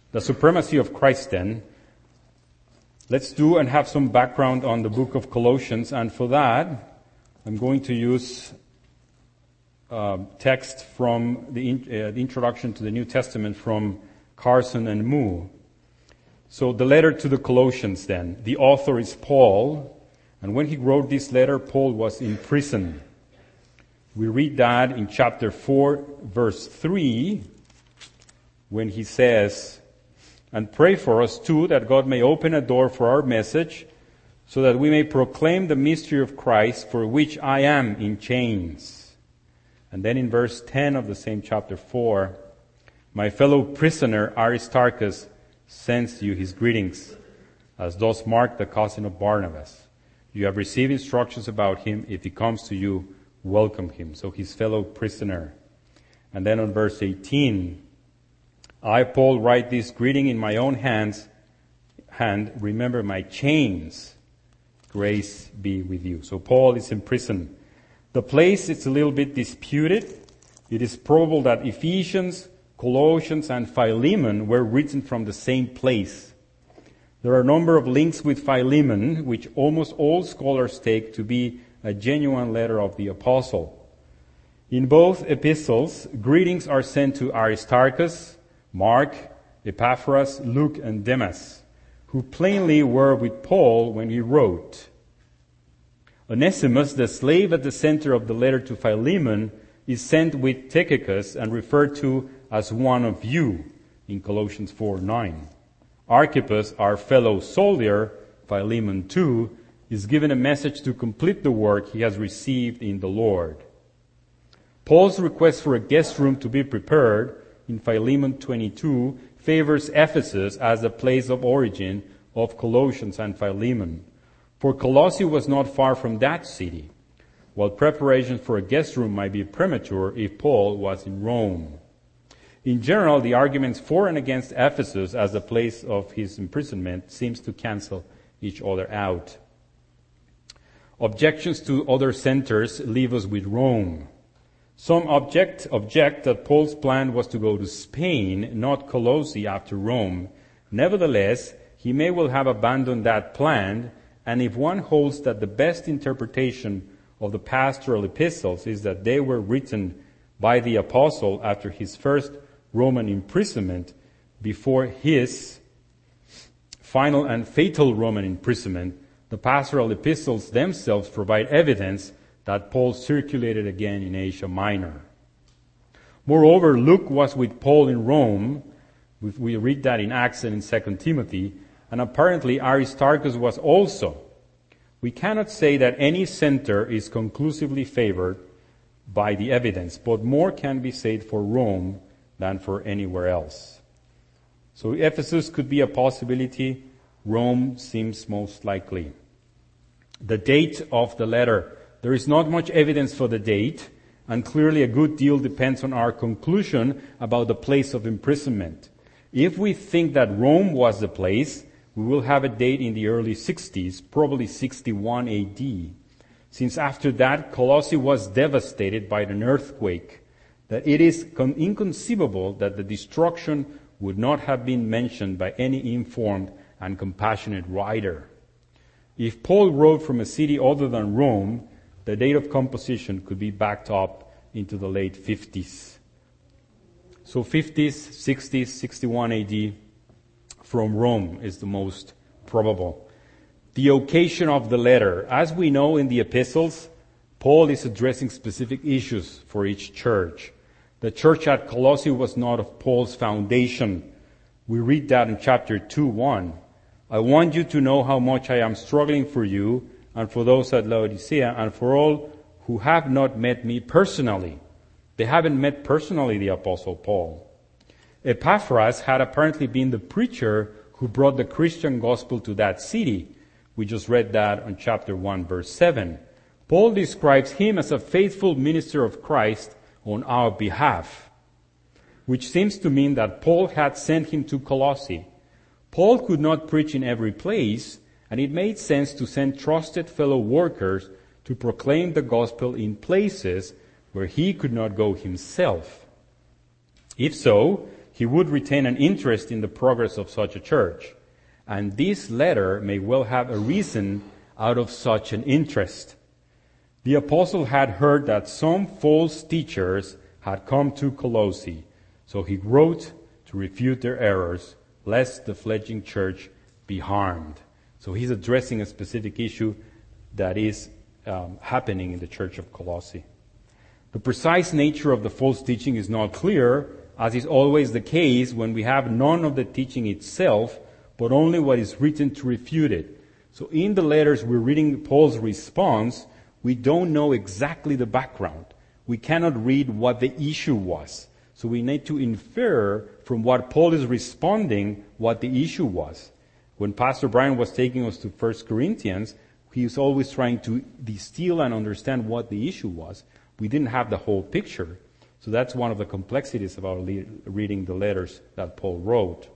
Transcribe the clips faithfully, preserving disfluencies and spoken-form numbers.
The supremacy of Christ then. Let's do and have some background on the book of Colossians, and for that, I'm going to use uh, text from the, in, uh, the introduction to the New Testament from Carson and Moo. So the letter to the Colossians then. The author is Paul, and when he wrote this letter, Paul was in prison. We read that in chapter four, verse three, when he says, "And pray for us too, that God may open a door for our message, so that we may proclaim the mystery of Christ, for which I am in chains." And then in verse ten of the same chapter four, "My fellow prisoner Aristarchus sends you his greetings, as does Mark, the cousin of Barnabas. You have received instructions about him. If he comes to you, welcome him." So his fellow prisoner. And then on verse eighteen, "I, Paul, write this greeting in my own hands, hand. Remember my chains. Grace be with you." So Paul is in prison. The place is a little bit disputed. It is probable that Ephesians, Colossians, and Philemon were written from the same place. There are a number of links with Philemon, which almost all scholars take to be a genuine letter of the apostle. In both epistles, greetings are sent to Aristarchus, Mark, Epaphras, Luke, and Demas, who plainly were with Paul when he wrote. Onesimus, the slave at the center of the letter to Philemon, is sent with Tychicus and referred to as one of you in Colossians four nine. Archippus, our fellow soldier, Philemon too, is given a message to complete the work he has received in the Lord. Paul's request for a guest room to be prepared in Philemon twenty-two favors Ephesus as the place of origin of Colossians and Philemon. For Colossae was not far from that city, while preparations for a guest room might be premature if Paul was in Rome. In general, the arguments for and against Ephesus as the place of his imprisonment seems to cancel each other out. Objections to other centers leave us with Rome. Some object, object that Paul's plan was to go to Spain, not Colossae, after Rome. Nevertheless, he may well have abandoned that plan, and if one holds that the best interpretation of the pastoral epistles is that they were written by the apostle after his first Roman imprisonment, before his final and fatal Roman imprisonment, the pastoral epistles themselves provide evidence that Paul circulated again in Asia Minor. Moreover, Luke was with Paul in Rome. We read that in Acts and in Second Timothy. And apparently Aristarchus was also. We cannot say that any center is conclusively favored by the evidence, but more can be said for Rome than for anywhere else. So Ephesus could be a possibility. Rome seems most likely. The date of the letter. There is not much evidence for the date, and clearly a good deal depends on our conclusion about the place of imprisonment. If we think that Rome was the place, we will have a date in the early sixties, probably sixty-one A D, since after that Colossae was devastated by an earthquake, that it is inconceivable that the destruction would not have been mentioned by any informed and compassionate writer. If Paul wrote from a city other than Rome, the date of composition could be backed up into the late fifties. So fifties, sixties, sixty-one A D from Rome is the most probable. The occasion of the letter. As we know in the epistles, Paul is addressing specific issues for each church. The church at Colossae was not of Paul's foundation. We read that in chapter two one. "I want you to know how much I am struggling for you and for those at Laodicea and for all who have not met me personally." They haven't met personally the Apostle Paul. Epaphras had apparently been the preacher who brought the Christian gospel to that city. We just read that on chapter one, verse seven. Paul describes him as a faithful minister of Christ on our behalf, which seems to mean that Paul had sent him to Colossae. Paul could not preach in every place, and it made sense to send trusted fellow workers to proclaim the gospel in places where he could not go himself. If so, he would retain an interest in the progress of such a church. And this letter may well have arisen out of such an interest. The apostle had heard that some false teachers had come to Colossae, so he wrote to refute their errors, lest the fledgling church be harmed. So he's addressing a specific issue that is um, happening in the church of Colossae. The precise nature of the false teaching is not clear, as is always the case when we have none of the teaching itself, but only what is written to refute it. So in the letters we're reading Paul's response, we don't know exactly the background. We cannot read what the issue was. So we need to infer from what Paul is responding what the issue was. When Pastor Brian was taking us to First Corinthians, he was always trying to distill and understand what the issue was. We didn't have the whole picture. So that's one of the complexities about le- reading the letters that Paul wrote.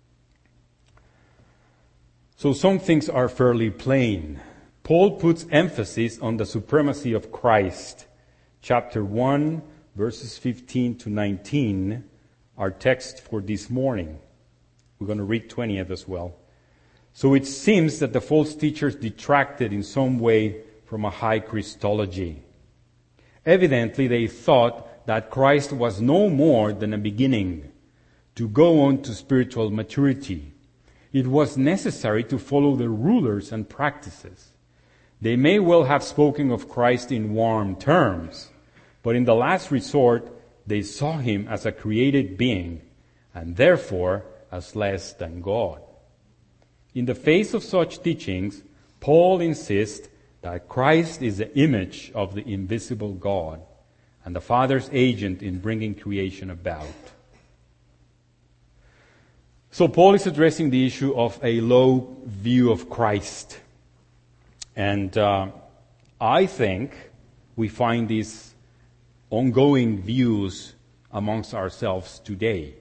So some things are fairly plain. Paul puts emphasis on the supremacy of Christ. Chapter one, verses fifteen to nineteen, our text for this morning. We're going to read twentieth as well. So it seems that the false teachers detracted in some way from a high Christology. Evidently, they thought that Christ was no more than a beginning to go on to spiritual maturity. It was necessary to follow the rulers and practices. They may well have spoken of Christ in warm terms, but in the last resort, they saw him as a created being, and therefore as less than God. In the face of such teachings, Paul insists that Christ is the image of the invisible God and the Father's agent in bringing creation about. So Paul is addressing the issue of a low view of Christ. And uh, I think we find these ongoing views amongst ourselves today.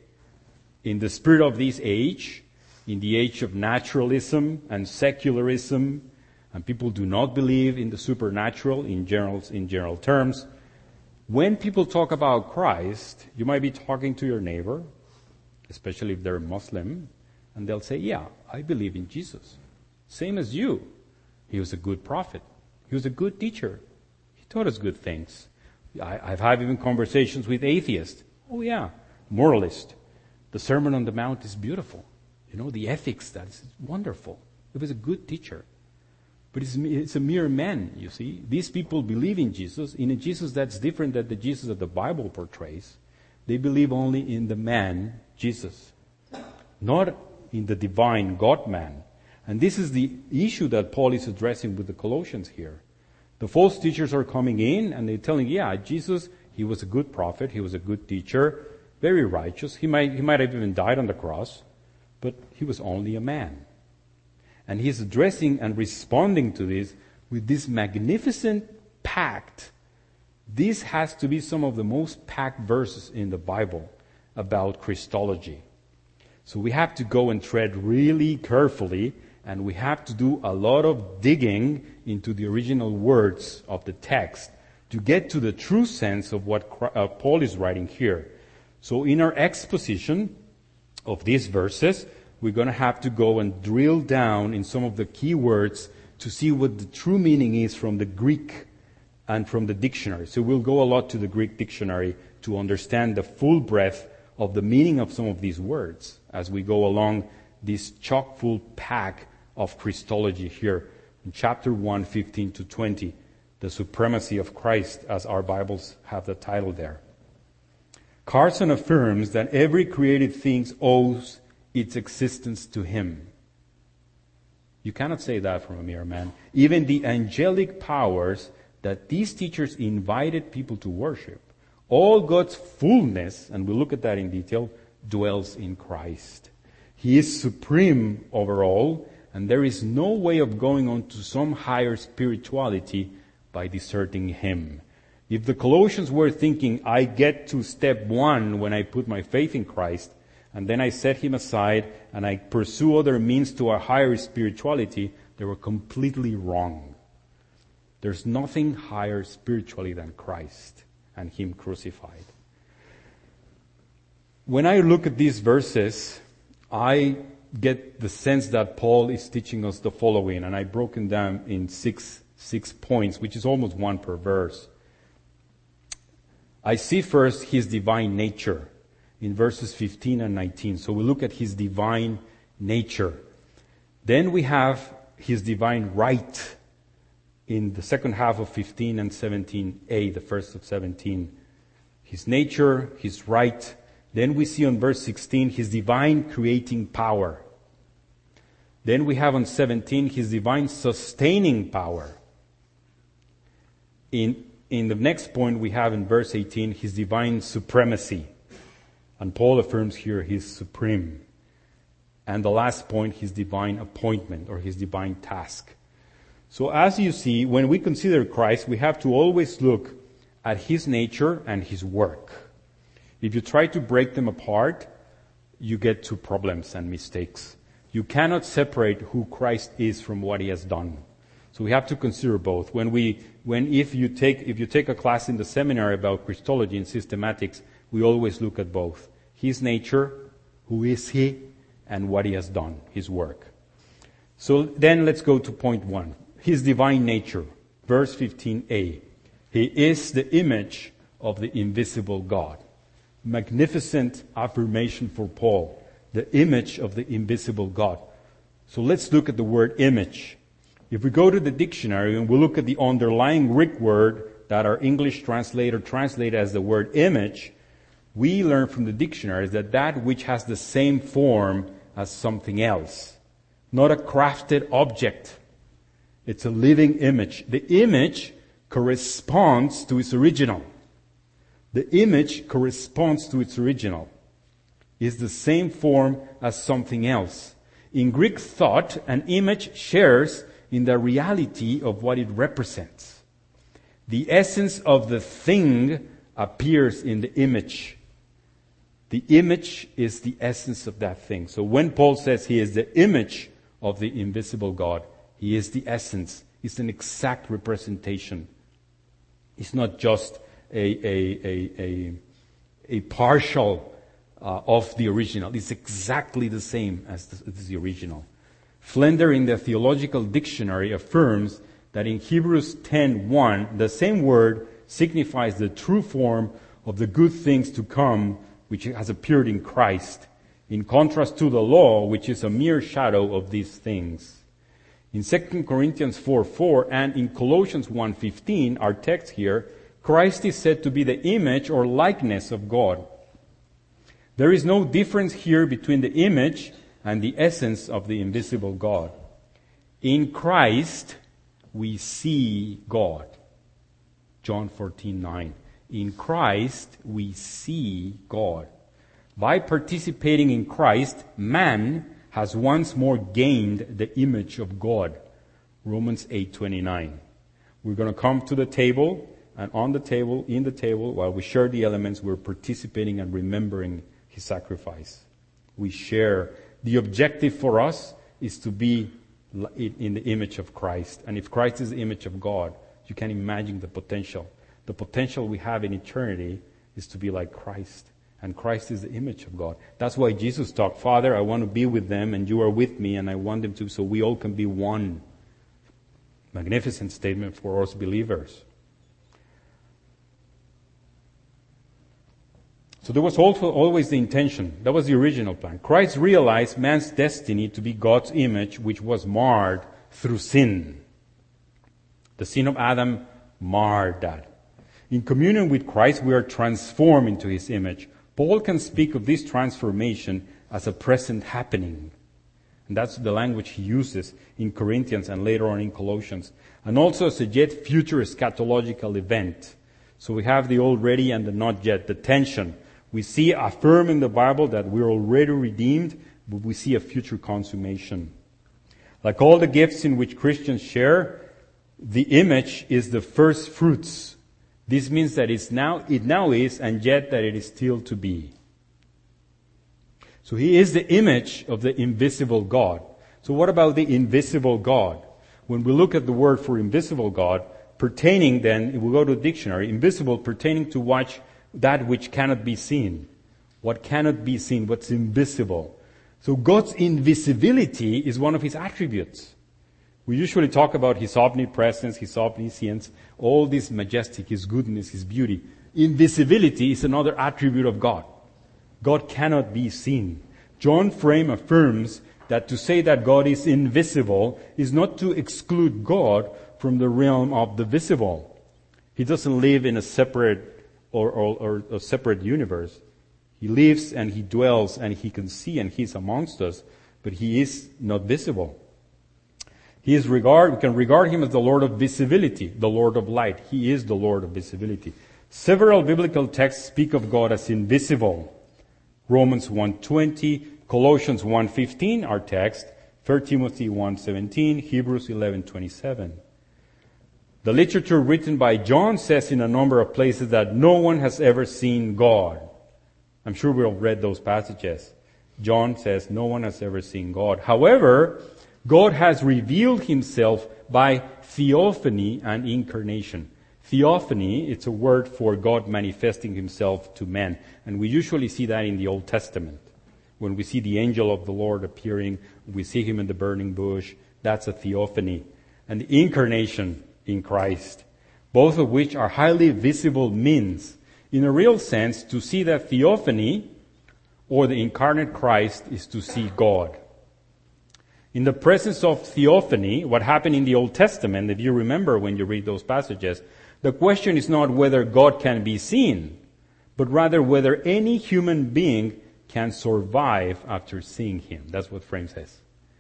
In the spirit of this age, in the age of naturalism and secularism, and people do not believe in the supernatural in general, in general terms, when people talk about Christ, you might be talking to your neighbor, especially if they're Muslim, and they'll say, yeah, I believe in Jesus. Same as you. He was a good prophet. He was a good teacher. He taught us good things. I, I've had even conversations with atheists. Oh yeah, moralist. The Sermon on the Mount is beautiful. You know, the ethics, that's wonderful. He was a good teacher. But it's, it's a mere man, you see. These people believe in Jesus, in a Jesus that's different than the Jesus that the Bible portrays. They believe only in the man, Jesus, not in the divine God-man. And this is the issue that Paul is addressing with the Colossians here. The false teachers are coming in and they're telling, yeah, Jesus, he was a good prophet, he was a good teacher, very righteous. He might, he might have even died on the cross, but he was only a man. And he's addressing and responding to this with this magnificent pact. This has to be some of the most packed verses in the Bible about Christology. So we have to go and tread really carefully, and we have to do a lot of digging into the original words of the text to get to the true sense of what Paul is writing here. So in our exposition of these verses, we're going to have to go and drill down in some of the key words to see what the true meaning is from the Greek and from the dictionary. So we'll go a lot to the Greek dictionary to understand the full breadth of the meaning of some of these words as we go along this chock-full pack of Christology here in chapter one, fifteen to twenty, the supremacy of Christ, as our Bibles have the title there. Carson affirms that every created thing owes its existence to him. You cannot say that from a mere man. Even the angelic powers that these teachers invited people to worship, all God's fullness, and we'll look at that in detail, dwells in Christ. He is supreme over all, and there is no way of going on to some higher spirituality by deserting him. If the Colossians were thinking, I get to step one when I put my faith in Christ, and then I set him aside and I pursue other means to a higher spirituality, they were completely wrong. There's nothing higher spiritually than Christ and him crucified. when I look at these verses, I get the sense that Paul is teaching us the following, and I've broken down in six six points, which is almost one per verse. I see first his divine nature in verses fifteen and nineteen. So we look at his divine nature. Then we have his divine right in the second half of fifteen and seventeen a, the first of seventeen. His nature, his right. Then we see on verse sixteen his divine creating power. Then we have on seventeen his divine sustaining power. In, in the next point we have in verse eighteen his divine supremacy. And Paul affirms here he's supreme. And the last point, his divine appointment or his divine task. So as you see, when we consider Christ, we have to always look at his nature and his work. If you try to break them apart, you get to problems and mistakes. You cannot separate who Christ is from what he has done. So we have to consider both. When we, when if you take, if you take a class in the seminary about Christology and systematics, we always look at both. His nature, who is he, and what he has done, his work. So then let's go to point one. His divine nature. Verse fifteen a. He is the image of the invisible God. Magnificent affirmation for Paul. The image of the invisible God. So let's look at the word image. If we go to the dictionary and we look at the underlying Greek word that our English translator translated as the word image, we learn from the dictionary that that which has the same form as something else. Not a crafted object. It's a living image. The image corresponds to its original. The image corresponds to its original. It's the same form as something else. In Greek thought, an image shares in the reality of what it represents. The essence of the thing appears in the image. The image is the essence of that thing. So when Paul says he is the image of the invisible God, he is the essence. It's an exact representation. It's not just a, a, a, a, a partial uh, of the original. It's exactly the same as the, as the original. Flender in the Theological Dictionary affirms that in Hebrews ten one, the same word signifies the true form of the good things to come which has appeared in Christ, in contrast to the law, which is a mere shadow of these things. In Second Corinthians four four and in Colossians one fifteen, our text here, Christ is said to be the image or likeness of God. There is no difference here between the image and the essence of the invisible God. In Christ, we see God. John fourteen nine. In Christ, we see God. By participating in Christ, man has once more gained the image of God. Romans eight twenty-nine. We're going to come to the table, and on the table, in the table, while we share the elements, we're participating and remembering his sacrifice. We share. The objective for us is to be in the image of Christ. And if Christ is the image of God, you can imagine the potential. The potential we have in eternity is to be like Christ. And Christ is the image of God. That's why Jesus talked, Father, I want to be with them and you are with me and I want them to, so we all can be one. Magnificent statement for us believers. So there was also always the intention. That was the original plan. Christ realized man's destiny to be God's image, which was marred through sin. The sin of Adam marred that. In communion with Christ, we are transformed into his image. Paul can speak of this transformation as a present happening. And that's the language he uses in Corinthians and later on in Colossians. And also as a yet future eschatological event. So we have the already and the not yet, the tension. We see affirmed in the Bible that we're already redeemed, but we see a future consummation. Like all the gifts in which Christians share, the image is the first fruits. This means that it's now, it now is, and yet that it is still to be. So he is the image of the invisible God. So what about the invisible God? When we look at the word for invisible God, pertaining then, if we go to the dictionary, invisible pertaining to what, that which cannot be seen. what cannot be seen, what's invisible. So God's invisibility is one of his attributes. We usually talk about his omnipresence, his omniscience, all this majestic, his goodness, his beauty. Invisibility is another attribute of God. God cannot be seen. John Frame affirms that to say that God is invisible is not to exclude God from the realm of the visible. He doesn't live in a separate or, or, or a separate universe. He lives and he dwells and he can see and he's amongst us, but he is not visible. He is regard, we can regard him as the Lord of visibility, the Lord of light. He is the Lord of visibility. Several biblical texts speak of God as invisible. Romans one twenty, Colossians one fifteen, our text, First Timothy one seventeen, Hebrews eleven twenty-seven. The literature written by John says in a number of places that no one has ever seen God. I'm sure we've read those passages. John says no one has ever seen God. However, God has revealed himself by theophany and incarnation. Theophany, it's a word for God manifesting himself to men. And we usually see that in the Old Testament. When we see the angel of the Lord appearing, we see him in the burning bush, that's a theophany. And the incarnation in Christ, both of which are highly visible means, in a real sense, to see that theophany or the incarnate Christ is to see God. In the presence of theophany, what happened in the Old Testament, if you remember when you read those passages, the question is not whether God can be seen, but rather whether any human being can survive after seeing him. That's what Frame says.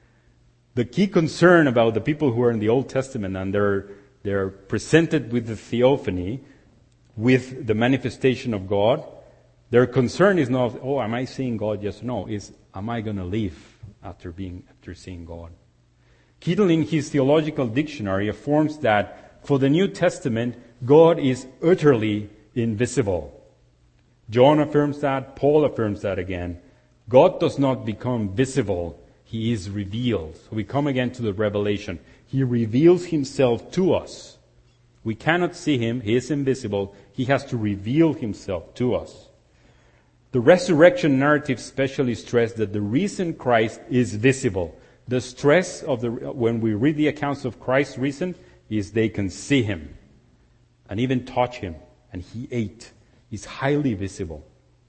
The key concern about the people who are in the Old Testament and they're, they're presented with the theophany, with the manifestation of God, their concern is not, oh, am I seeing God? Yes or no. Is, am I going to live after being, after seeing God? Keaton, in his theological dictionary, affirms that for the New Testament, God is utterly invisible. John affirms that. Paul affirms that again. God does not become visible. He is revealed. So we come again to the revelation. He reveals himself to us. We cannot see him. He is invisible. He has to reveal himself to us. The resurrection narrative specially stressed that the reason Christ is visible. The stress of the, when we read the accounts of Christ's reason is they can see him and even touch him. And he ate. He's highly visible.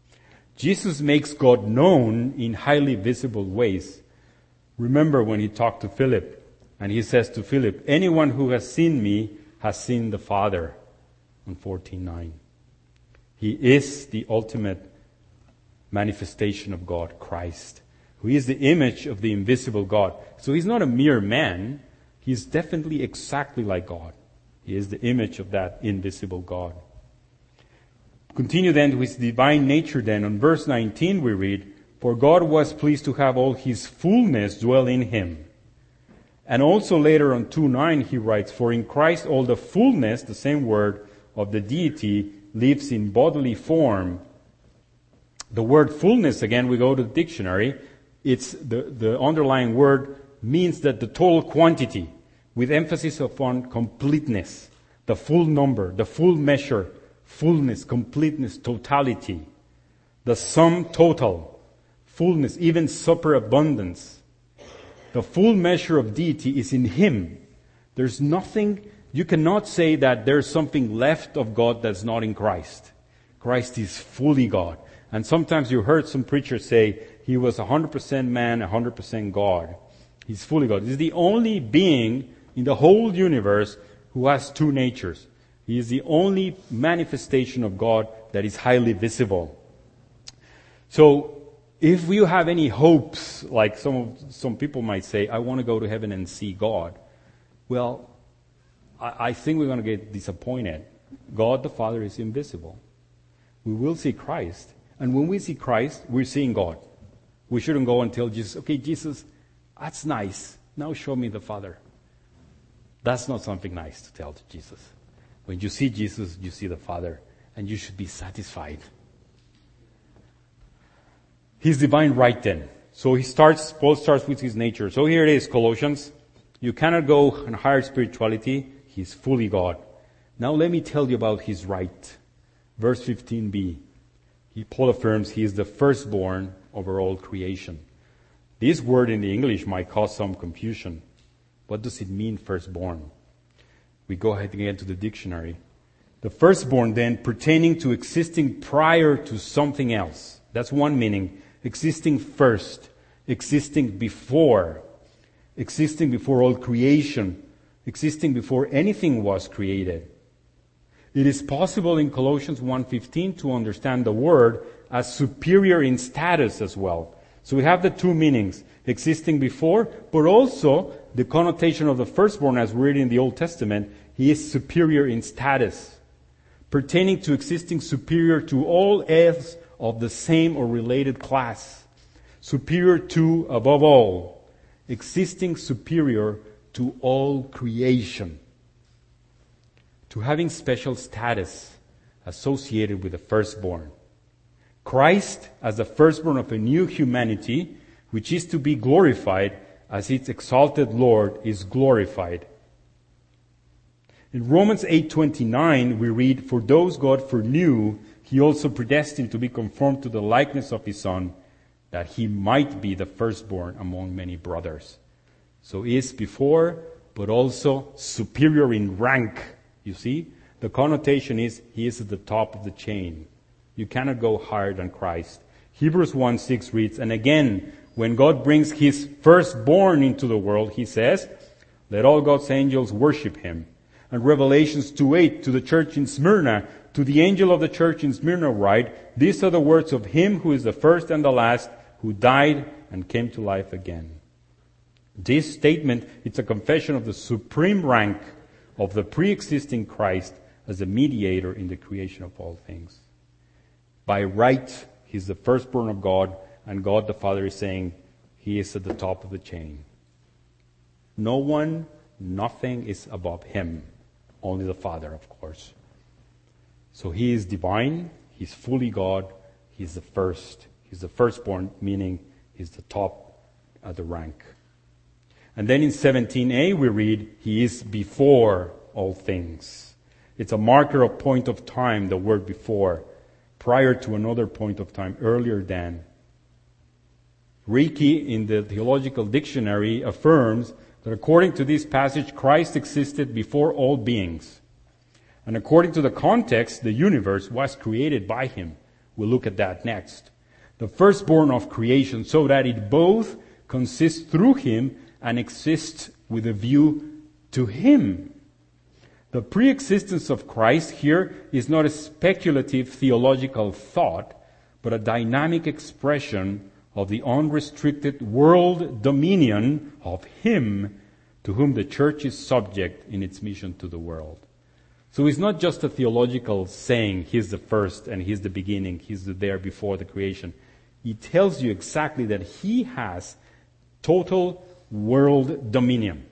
Jesus makes God known in highly visible ways. Remember when he talked to Philip and he says to Philip, anyone who has seen me has seen the Father, on fourteen nine. He is the ultimate manifestation of God, Christ, who is the image of the invisible God. So he's not a mere man. He's definitely exactly like God. He is the image of that invisible God. Continue then to his divine nature then. On verse nineteen we read, for God was pleased to have all his fullness dwell in him. And also later on two nine he writes, for in Christ all the fullness, the same word, of the deity lives in bodily form. The word fullness, again, we go to the dictionary. It's the, the underlying word means that the total quantity, with emphasis upon completeness, the full number, the full measure, fullness, completeness, totality, the sum total, fullness, even superabundance. The full measure of deity is in him. There's nothing, you cannot say that there's something left of God that's not in Christ. Christ is fully God. And sometimes you heard some preachers say he was one hundred percent man, one hundred percent God. He's fully God. He's the only being in the whole universe who has two natures. He is the only manifestation of God that is highly visible. So, if you have any hopes, like some of, some people might say, I want to go to heaven and see God. Well, I, I think we're going to get disappointed. God the Father is invisible. We will see Christ. And when we see Christ, we're seeing God. We shouldn't go and tell Jesus, okay, Jesus, that's nice. Now show me the Father. That's not something nice to tell to Jesus. When you see Jesus, you see the Father. And you should be satisfied. His divine right then. So he starts, Paul starts with his nature. So here it is, Colossians. You cannot go on higher spirituality. He's fully God. Now let me tell you about his right. Verse fifteen b. He, Paul affirms he is the firstborn over all creation. This word in the English might cause some confusion. What does it mean, firstborn? We go ahead again to the dictionary. The firstborn then pertaining to existing prior to something else. That's one meaning. Existing first. Existing before. Existing before all creation. Existing before anything was created. It is possible in Colossians one fifteen to understand the word as superior in status as well. So we have the two meanings, existing before, but also the connotation of the firstborn as we read in the Old Testament, he is superior in status, pertaining to existing superior to all else of the same or related class, superior to, above all, existing superior to all creation, to having special status associated with the firstborn. Christ as the firstborn of a new humanity, which is to be glorified as its exalted Lord is glorified. In Romans eight twenty-nine we read, "For those God foreknew, he also predestined to be conformed to the likeness of his Son, that he might be the firstborn among many brothers." So he is before, but also superior in rank. You see? The connotation is he is at the top of the chain. You cannot go higher than Christ. Hebrews one six reads, "And again, when God brings his firstborn into the world, he says, let all God's angels worship him." And Revelations two eight, to the church in Smyrna, to the angel of the church in Smyrna write, "These are the words of him who is the first and the last, who died and came to life again." This statement, it's a confession of the supreme rank of the pre-existing Christ as a mediator in the creation of all things. By right, he's the firstborn of God, and God the Father is saying he is at the top of the chain. No one, nothing is above him. Only the Father, of course. So he is divine, he's fully God, he's the first. He's the firstborn, meaning he's the top of the rank. And then in seventeen a we read, he is before all things. It's a marker of point of time, the word before, prior to another point of time, earlier than. Reiki in the Theological Dictionary affirms that according to this passage, Christ existed before all beings. And according to the context, the universe was created by him. We'll look at that next. The firstborn of creation, so that it both consists through him and exists with a view to him. The pre-existence of Christ here is not a speculative theological thought, but a dynamic expression of the unrestricted world dominion of him to whom the church is subject in its mission to the world. So it's not just a theological saying, he's the first and he's the beginning, he's there before the creation. He tells you exactly that he has total world dominion.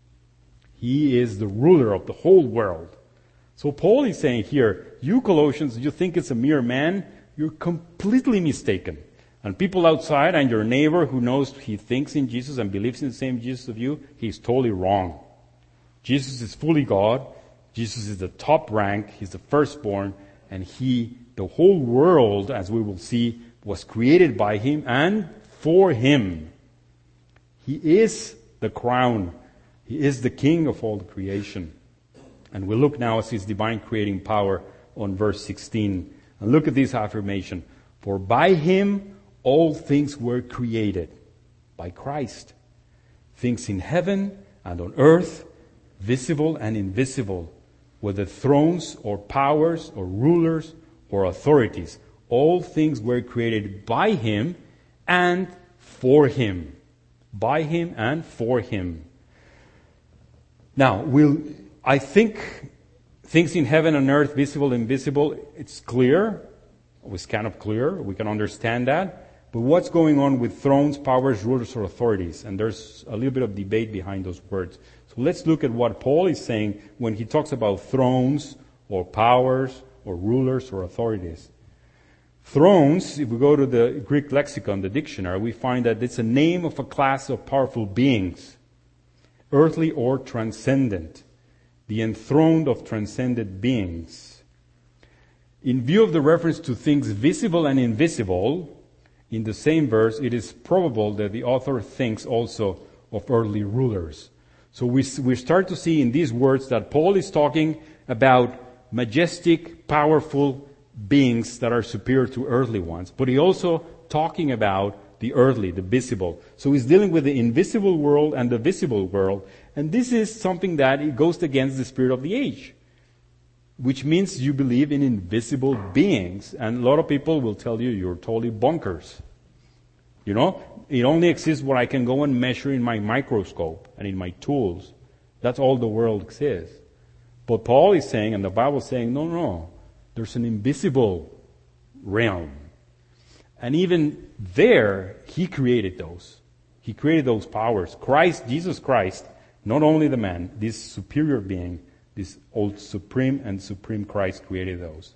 He is the ruler of the whole world. So Paul is saying here, you Colossians, you think it's a mere man, you're completely mistaken. And people outside and your neighbor who knows he thinks in Jesus and believes in the same Jesus of you, he's totally wrong. Jesus is fully God. Jesus is the top rank. He's the firstborn. And he, the whole world, as we will see, was created by him and for him. He is the crown. He is the king of all creation. And we'll look now at his divine creating power on verse sixteen. And look at this affirmation. For by him all things were created. By Christ. Things in heaven and on earth, visible and invisible, whether thrones or powers or rulers or authorities. All things were created by him and for him. By him and for him. Now, we'll, I think things in heaven and earth, visible and invisible, it's clear. It's kind of clear. We can understand that. But what's going on with thrones, powers, rulers, or authorities? And there's a little bit of debate behind those words. So let's look at what Paul is saying when he talks about thrones or powers or rulers or authorities. Thrones, if we go to the Greek lexicon, the dictionary, we find that it's a name of a class of powerful beings, earthly or transcendent, the enthroned of transcendent beings. In view of the reference to things visible and invisible in the same verse, it is probable that the author thinks also of earthly rulers. So we, we start to see in these words that Paul is talking about majestic, powerful beings that are superior to earthly ones. But he's also talking about the earthly, the visible. So he's dealing with the invisible world and the visible world. And this is something that it goes against the spirit of the age, which means you believe in invisible beings. And a lot of people will tell you you're totally bonkers. You know, it only exists what I can go and measure in my microscope and in my tools. That's all the world exists. But Paul is saying, and the Bible is saying, no, no, there's an invisible realm. And even there, he created those. He created those powers. Christ, Jesus Christ, not only the man, this superior being, this old supreme and supreme Christ created those.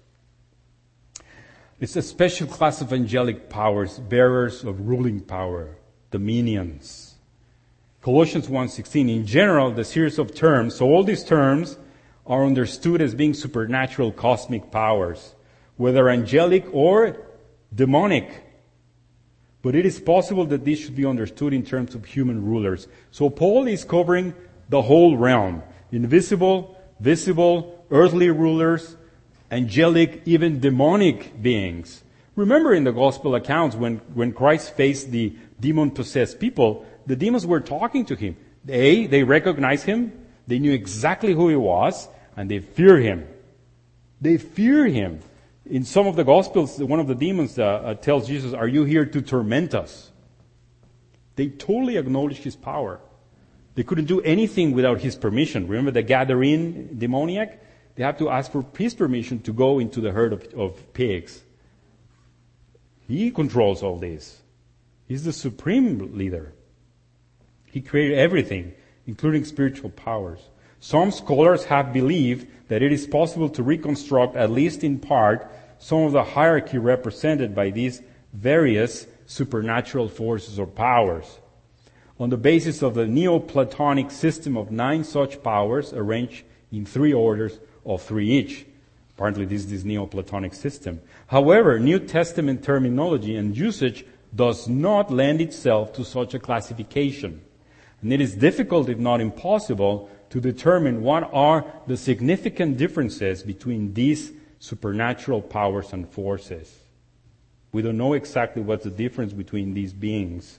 It's a special class of angelic powers, bearers of ruling power, dominions. Colossians one sixteen, in general, the series of terms, so all these terms are understood as being supernatural cosmic powers, whether angelic or demonic. But it is possible that these should be understood in terms of human rulers. So Paul is covering the whole realm. Invisible, visible, earthly rulers, angelic, even demonic beings. Remember in the gospel accounts when, when Christ faced the demon-possessed people, the demons were talking to him. They, they recognized him. They knew exactly who he was, and they fear him. They fear him. In some of the Gospels, one of the demons uh, uh, tells Jesus, "Are you here to torment us?" They totally acknowledged his power. They couldn't do anything without his permission. Remember the Gadarene demoniac? They have to ask for his permission to go into the herd of, of pigs. He controls all this. He's the supreme leader. He created everything, including spiritual powers. Some scholars have believed that it is possible to reconstruct, at least in part, some of the hierarchy represented by these various supernatural forces or powers, on the basis of the Neoplatonic system of nine such powers arranged in three orders of three each. Apparently this is this Neoplatonic system. However, New Testament terminology and usage does not lend itself to such a classification. And it is difficult, if not impossible, to determine what are the significant differences between these supernatural powers and forces. We don't know exactly what's the difference between these beings.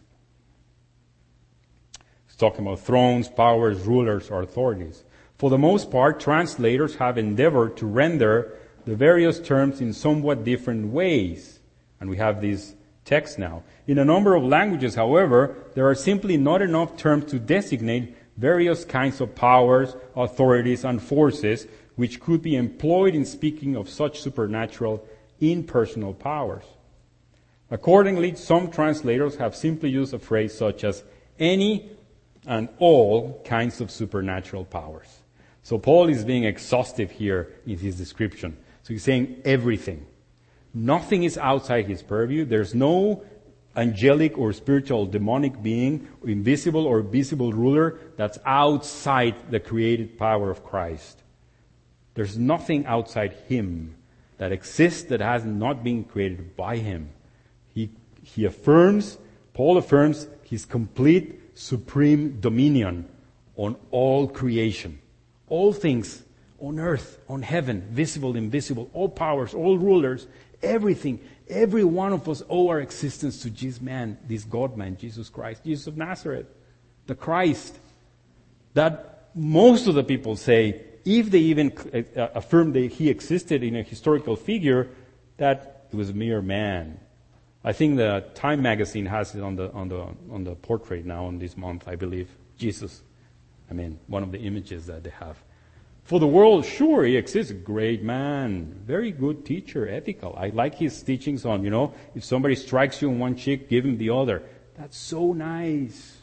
It's talking about thrones, powers, rulers, or authorities. For the most part, translators have endeavored to render the various terms in somewhat different ways. And we have these texts now. In a number of languages, however, there are simply not enough terms to designate various kinds of powers, authorities, and forces which could be employed in speaking of such supernatural, impersonal powers. Accordingly, some translators have simply used a phrase such as any and all kinds of supernatural powers. So Paul is being exhaustive here in his description. So he's saying everything. Nothing is outside his purview. There's no angelic or spiritual demonic being, invisible or visible ruler that's outside the created power of Christ. There's nothing outside him that exists that has not been created by him. He, he affirms, Paul affirms his complete supreme dominion on all creation. All things on earth, on heaven, visible, invisible, all powers, all rulers, everything. Every one of us owe our existence to this man, this God-man, Jesus Christ, Jesus of Nazareth, the Christ. That most of the people say, if they even affirm that he existed in a historical figure, that he was a mere man. I think the Time magazine has it on the on the on the portrait now on this month, I believe. Jesus. I mean, one of the images that they have. For the world, sure, he exists. A great man. Very good teacher, ethical. I like his teachings on, you know, if somebody strikes you on one cheek, give him the other. That's so nice.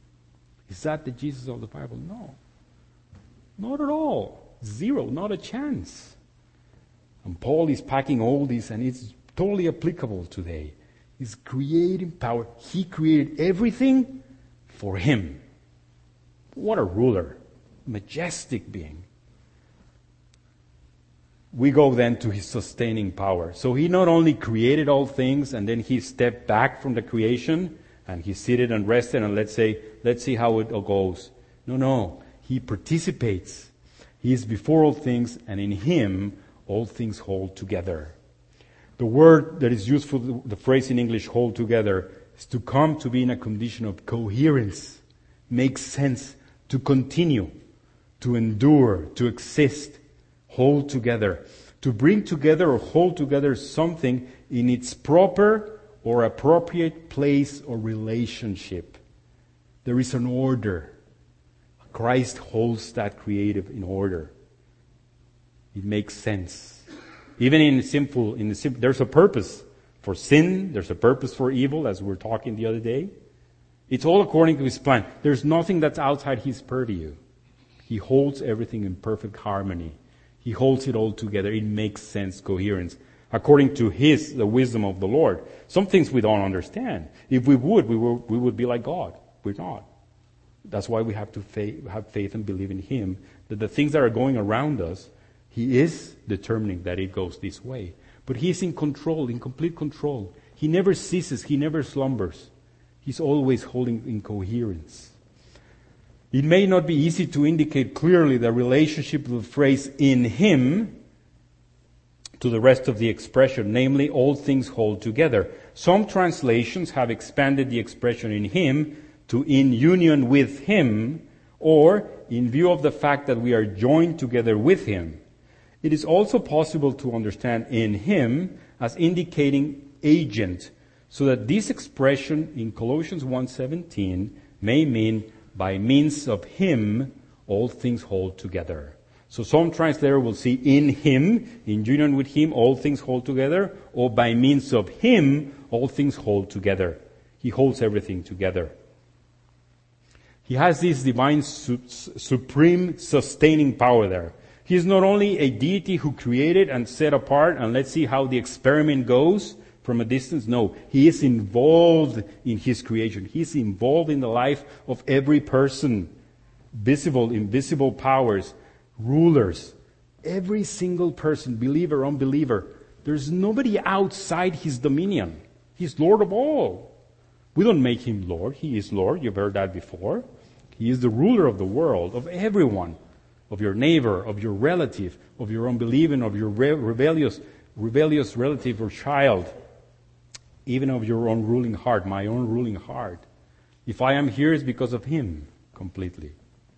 Is that the Jesus of the Bible? No. Not at all. Zero. Not a chance. And Paul is packing all this, and it's totally applicable today. His creating power. He created everything for him. What a ruler. Majestic being. we go then to his sustaining power. So he not only created all things and then he stepped back from the creation and he seated and rested and let's say, let's see how it goes. No, no. He participates. He is before all things, and in him all things hold together. The word that is used for the, the phrase in English, hold together, is to come to be in a condition of coherence, make sense, to continue, to endure, to exist, hold together. To bring together or hold together something in its proper or appropriate place or relationship. There is an order. Christ holds that creative in order. It makes sense. Even in simple, in the simple, there's a purpose for sin. There's a purpose for evil, as we were talking the other day. It's all according to his plan. There's nothing that's outside his purview. He holds everything in perfect harmony. He holds it all together. It makes sense, coherence, according to his, the wisdom of the Lord. Some things we don't understand. If we would, we would, we would be like God. We're not. That's why we have to faith, have faith and believe in him, that the things that are going around us, he is determining that it goes this way. But he is in control, in complete control. He never ceases. He never slumbers. He's always holding in coherence. It may not be easy to indicate clearly the relationship of the phrase in him to the rest of the expression, namely, all things hold together. Some translations have expanded the expression in him to in union with him, or in view of the fact that we are joined together with him. It is also possible to understand in him as indicating agent, so that this expression in Colossians one seventeen may mean by means of him all things hold together. So some translator will see in him, in union with him, all things hold together, or by means of him all things hold together. He holds everything together. He has this divine su- supreme sustaining power there. He is not only a deity who created and set apart, and let's see how the experiment goes from a distance. No, he is involved in his creation. He is involved in the life of every person. Visible, invisible powers, rulers, every single person, believer, unbeliever. There's nobody outside his dominion. He's Lord of all. We don't make him Lord. He is Lord. You've heard that before. He is the ruler of the world, of everyone, of your neighbor, of your relative, of your unbelieving, of your re- rebellious, rebellious relative or child, even of your own ruling heart, my own ruling heart. If I am here, it's because of him completely.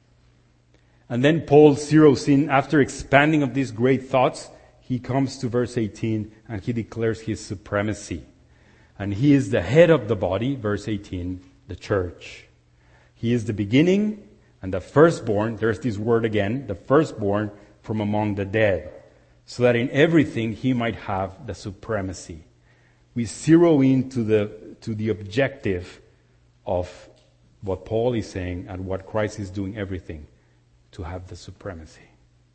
And then Paul zeroes in, after expanding of these great thoughts, he comes to verse eighteen and he declares his supremacy. And he is the head of the body, verse eighteen, the church. He is the beginning and the firstborn, there's this word again, the firstborn from among the dead, so that in everything he might have the supremacy. We zero in to the, to the objective of what Paul is saying and what Christ is doing, everything, to have the supremacy.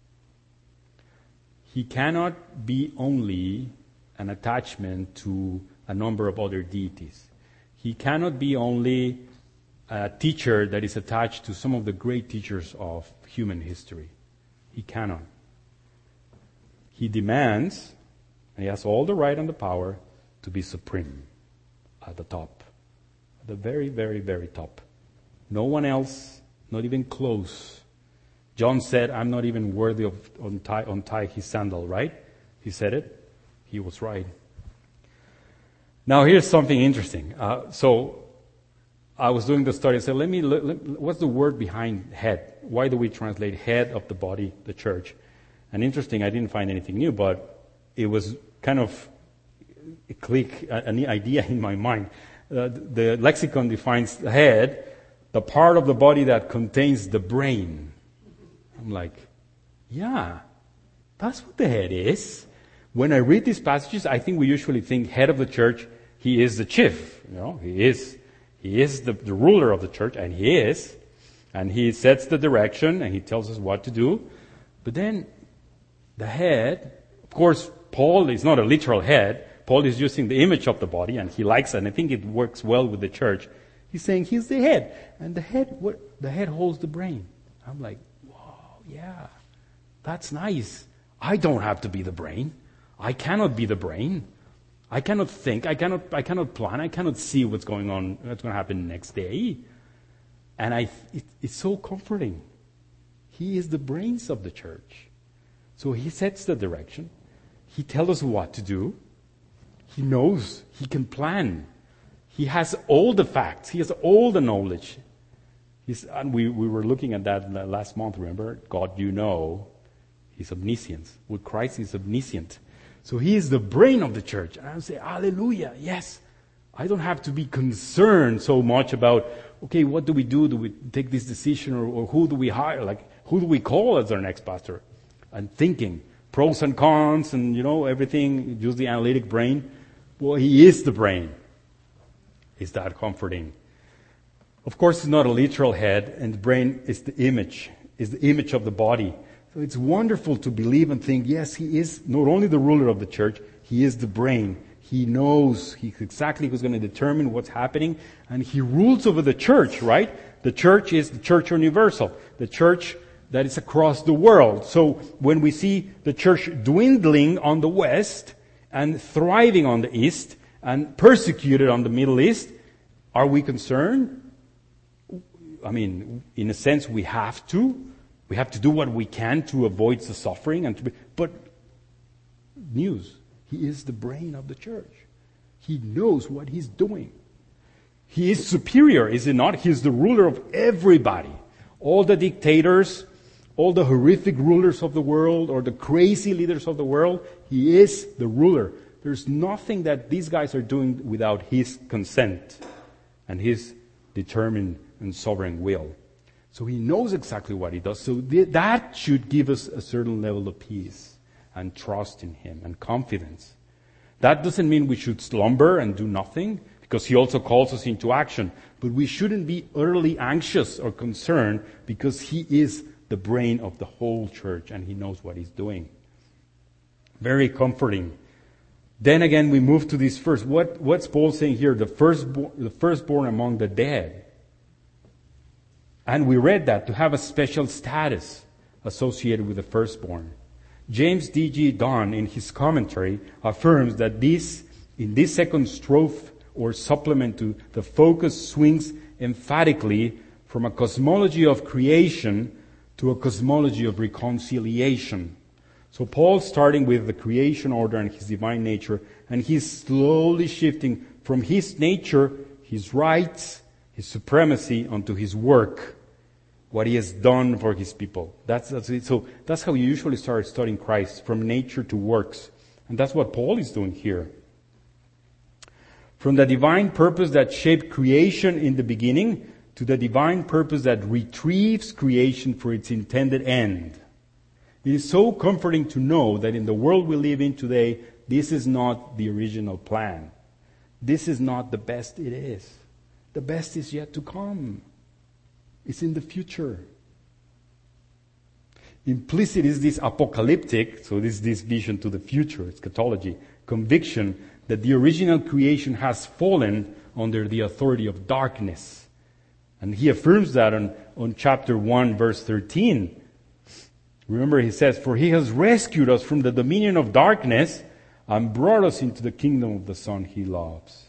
He cannot be only an attachment to a number of other deities. He cannot be only a teacher that is attached to some of the great teachers of human history. He cannot. He demands, and he has all the right and the power to be supreme at the top. At the very, very, very top. No one else, not even close. John said, I'm not even worthy of untie, untie his sandal, right? He said it. He was right. Now here's something interesting. Uh, so I was doing the study. I said, let me, let, let, what's the word behind head? Why do we translate head of the body, the church? And interesting, I didn't find anything new, but it was kind of a click, an idea in my mind. Uh, the lexicon defines the head, the part of the body that contains the brain. I'm like, yeah, that's what the head is. When I read these passages, I think we usually think head of the church, he is the chief. You know, he is He is the, the ruler of the church, and he is. And he sets the direction, and he tells us what to do. But then, the head, of course, Paul is not a literal head. Paul is using the image of the body, and he likes it, and I think it works well with the church. He's saying he's the head. And the head, what, the head holds the brain. I'm like, wow, yeah, that's nice. I don't have to be the brain. I cannot be the brain. I cannot think. I cannot, I cannot plan. I cannot see what's going on, what's going to happen next day. And I, it, it's so comforting. He is the brains of the church. So he sets the direction. He tells us what to do. He knows. He can plan. He has all the facts. He has all the knowledge. He's, and we, we were looking at that last month, remember? God, you know. He's omniscient. With Christ, he's omniscient. So he is the brain of the church. And I would say, hallelujah, yes. I don't have to be concerned so much about, okay, what do we do? Do we take this decision, or, or who do we hire? Like, who do we call as our next pastor? And thinking, pros and cons, and, you know, everything, use the analytic brain. Well, he is the brain. Is that comforting? Of course, it's not a literal head, and the brain is the image, is the image of the body. So it's wonderful to believe and think, yes, he is not only the ruler of the church, he is the brain. He knows he's exactly who's going to determine what's happening, and he rules over the church, right? The church is the church universal, the church that is across the world. So when we see the church dwindling on the west and thriving on the east and persecuted on the Middle East, are we concerned? I mean, in a sense, we have to. We have to do what we can to avoid the suffering. And to be, but news, he is the brain of the church. He knows what he's doing. He is superior, is he not? He's the ruler of everybody. All the dictators, all the horrific rulers of the world, or the crazy leaders of the world, he is the ruler. There's nothing that these guys are doing without his consent and his determined and sovereign will. So he knows exactly what he does. So th- that should give us a certain level of peace and trust in him and confidence. That doesn't mean we should slumber and do nothing, because he also calls us into action. But we shouldn't be utterly anxious or concerned, because he is the brain of the whole church and he knows what he's doing. Very comforting. Then again, we move to this first. What, what's Paul saying here? The firstborn, the firstborn among the dead. And we read that to have a special status associated with the firstborn. James D G Donne, in his commentary, affirms that this, in this second strophe or supplement to the focus, swings emphatically from a cosmology of creation to a cosmology of reconciliation. So Paul's starting with the creation order and his divine nature, and he's slowly shifting from his nature, his rights, his supremacy, onto his work, what he has done for his people. That's, that's it. So that's how you usually start studying Christ, from nature to works. And that's what Paul is doing here. From the divine purpose that shaped creation in the beginning to the divine purpose that retrieves creation for its intended end. It is so comforting to know that in the world we live in today, this is not the original plan. This is not the best it is. The best is yet to come. It's in the future. Implicit is this apocalyptic, so this this vision to the future, eschatology, conviction that the original creation has fallen under the authority of darkness. And he affirms that on, on chapter one, verse thirteen. Remember, he says, "For he has rescued us from the dominion of darkness and brought us into the kingdom of the Son he loves."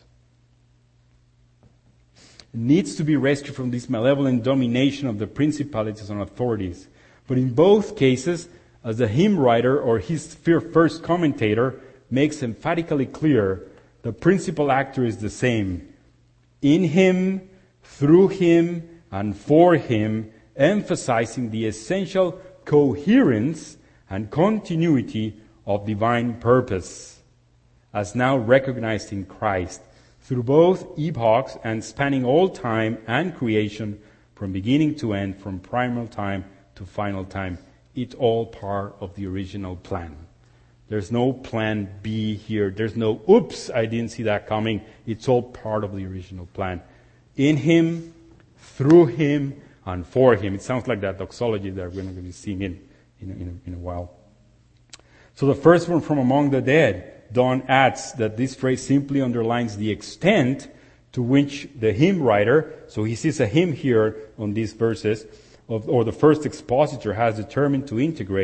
It needs to be rescued from this malevolent domination of the principalities and authorities. But in both cases, as the hymn writer or his first commentator makes emphatically clear, the principal actor is the same. In him, through him, and for him, emphasizing the essential coherence and continuity of divine purpose, as now recognized in Christ, through both epochs and spanning all time and creation, from beginning to end, from primal time to final time. It's all part of the original plan. There's no plan B here. There's no, oops, I didn't see that coming. It's all part of the original plan. In him, through him, and for him. It sounds like that doxology that we're going to be seeing in, in, in, in a while. So the first one from among the dead, Donne adds that this phrase simply underlines the extent to which the hymn writer, so he sees a hymn here on these verses, of, or the first expositor has determined to integrate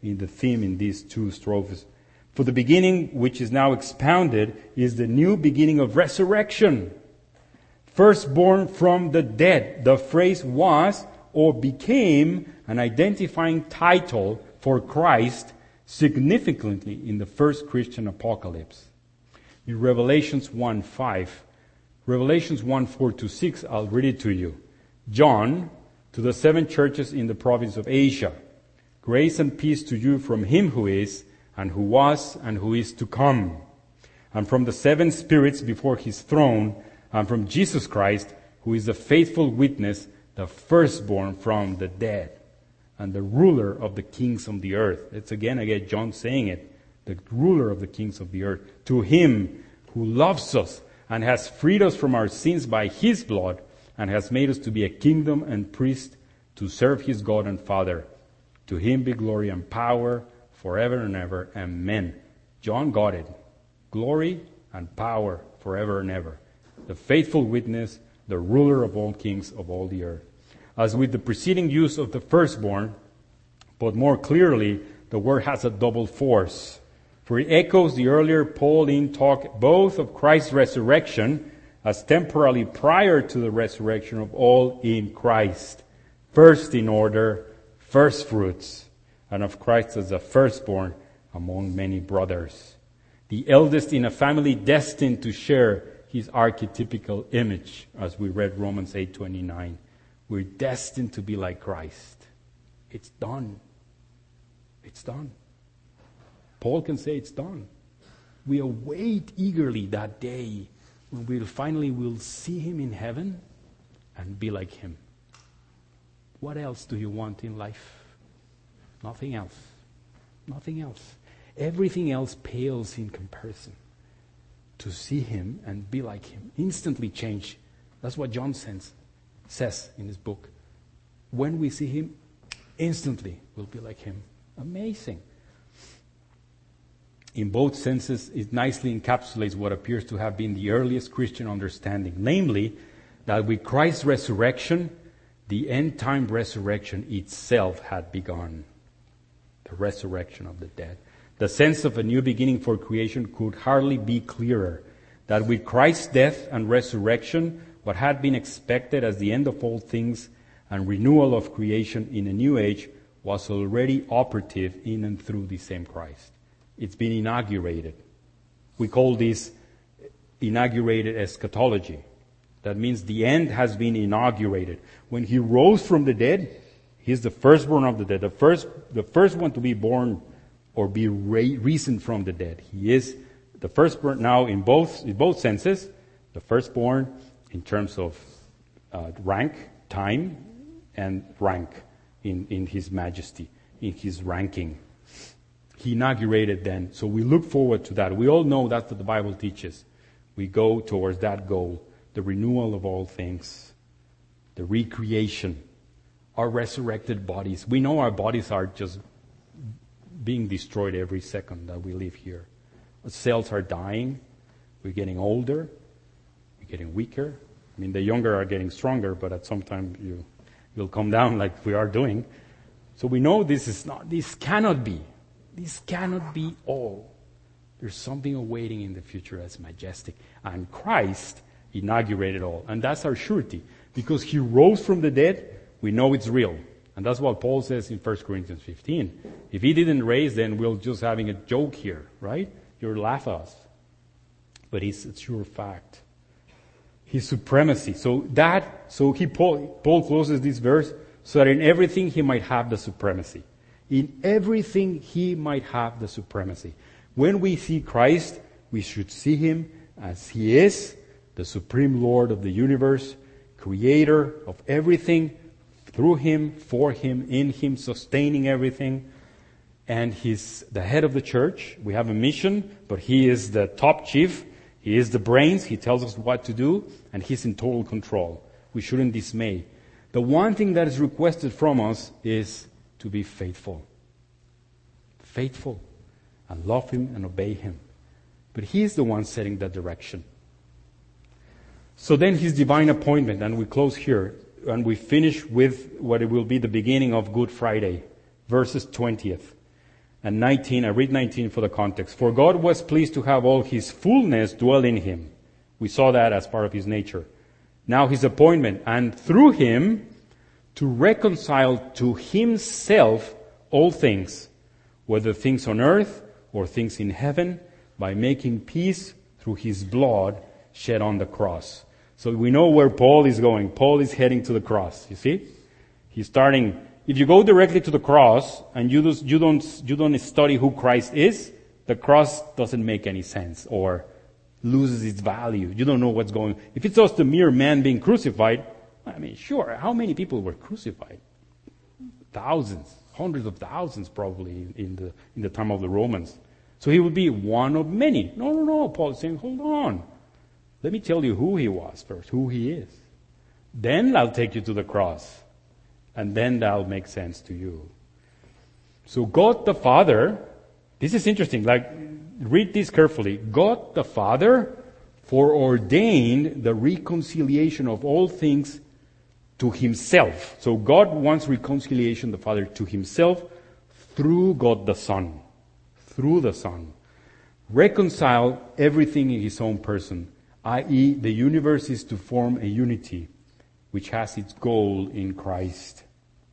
in the theme in these two strophes. For the beginning, which is now expounded, is the new beginning of resurrection. Firstborn from the dead. The phrase was or became an identifying title for Christ significantly in the first Christian apocalypse. In Revelations one five, Revelations one four to six, I'll read it to you. John, to the seven churches in the province of Asia, grace and peace to you from him who is, and who was, and who is to come, and from the seven spirits before his throne, and from Jesus Christ, who is the faithful witness, the firstborn from the dead, and the ruler of the kings of the earth. It's again, again, John saying it, the ruler of the kings of the earth. To him who loves us and has freed us from our sins by his blood, and has made us to be a kingdom and priest to serve his God and Father. To him be glory and power forever and ever. Amen. John got it. Glory and power forever and ever. The faithful witness, the ruler of all kings of all the earth. As with the preceding use of the firstborn, but more clearly, the word has a double force. For it echoes the earlier Pauline talk both of Christ's resurrection as temporally prior to the resurrection of all in Christ, first in order, first fruits, and of Christ as the firstborn among many brothers, the eldest in a family destined to share his archetypical image, as we read Romans eight twenty-nine. We're destined to be like Christ. It's done. It's done. Paul can say it's done. We await eagerly that day when we'll finally will see him in heaven and be like him. What else do you want in life? Nothing else. Nothing else. Everything else pales in comparison. To see him and be like him. Instantly change. That's what John says, says in his book. When we see him, instantly we'll be like him. Amazing. In both senses, it nicely encapsulates what appears to have been the earliest Christian understanding. Namely, that with Christ's resurrection, the end-time resurrection itself had begun. The resurrection of the dead. The sense of a new beginning for creation could hardly be clearer. That with Christ's death and resurrection, what had been expected as the end of all things and renewal of creation in a new age was already operative in and through the same Christ. It's been inaugurated. We call this inaugurated eschatology. That means the end has been inaugurated. When he rose from the dead, he's the firstborn of the dead, the first, the first one to be born or be ra- risen from the dead. He is the firstborn now in both in both senses. The firstborn in terms of uh, rank, time, and rank in, in his majesty, in his ranking. He inaugurated then. So we look forward to that. We all know that's what the Bible teaches. We go towards that goal, the renewal of all things, the recreation, our resurrected bodies. We know our bodies are just being destroyed every second that we live here. Our cells are dying. We're getting older. We're getting weaker. I mean, the younger are getting stronger, but at some time you, you'll come down like we are doing. So we know this is not, this cannot be. This cannot be all. There's something awaiting in the future that's majestic. And Christ inaugurated all. And that's our surety. Because he rose from the dead, we know it's real. And that's what Paul says in First Corinthians fifteen. If he didn't raise, then we're just having a joke here, right? You'll laugh at us. But it's a sure fact. His supremacy. So that, so he, Paul, Paul closes this verse so that in everything he might have the supremacy. In everything he might have the supremacy. When we see Christ, we should see him as he is, the supreme Lord of the universe, creator of everything, through him, for him, in him, sustaining everything. And he's the head of the church. We have a mission, but he is the top chief. He is the brains. He tells us what to do, and he's in total control. We shouldn't dismay. The one thing that is requested from us is to be faithful. Faithful. And love him and obey him. But he is the one setting that direction. So then his divine appointment, and we close here, and we finish with what it will be the beginning of Good Friday, verses twentieth. And nineteen, I read nineteen for the context. For God was pleased to have all his fullness dwell in him. We saw that as part of his nature. Now his appointment, and through him to reconcile to himself all things, whether things on earth or things in heaven, by making peace through his blood shed on the cross. So we know where Paul is going. Paul is heading to the cross, you see? He's starting, if you go directly to the cross and you, just, you don't, you don't study who Christ is, the cross doesn't make any sense or loses its value. You don't know what's going on. If it's just a mere man being crucified, I mean, sure, how many people were crucified? Thousands, hundreds of thousands probably in the, in the time of the Romans. So he would be one of many. No, no, no, Paul is saying, hold on. Let me tell you who he was first, who he is. Then I'll take you to the cross. And then that'll make sense to you. So God the Father, this is interesting, like, read this carefully. God the Father foreordained the reconciliation of all things to himself. So God wants reconciliation, the Father, to himself through God the Son. Through the Son. Reconcile everything in his own person, that is the universe is to form a unity which has its goal in Christ.